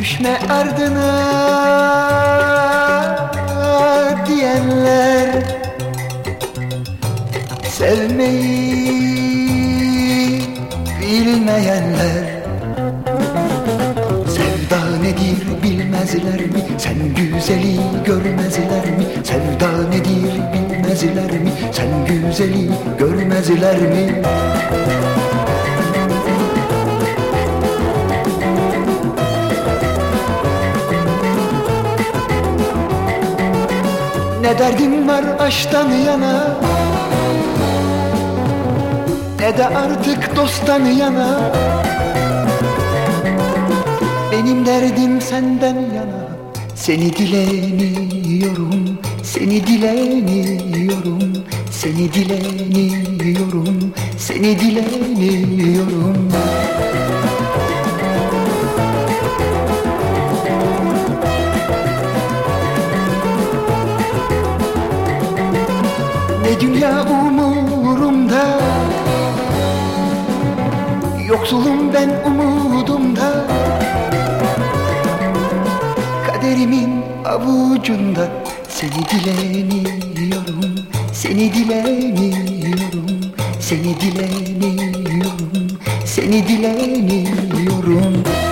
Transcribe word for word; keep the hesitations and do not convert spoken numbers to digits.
Düşme ardına diyenler, sevmeyi bilmeyenler, sevda nedir bilmezler mi? Sen güzeli görmezler mi? Sevda nedir bilmezler mi? Sen güzeli görmezler mi? Ne derdim var aşktan yana, ne de artık dosttan yana. Benim derdim senden yana. Seni dileniyorum, seni dileniyorum, seni dileniyorum, seni dileniyorum. Ne dünya umurumda, yoksulum ben umudumda. Kaderimin avucunda. Seni dileniyorum, seni dileniyorum, seni dileniyorum, seni dileniyorum.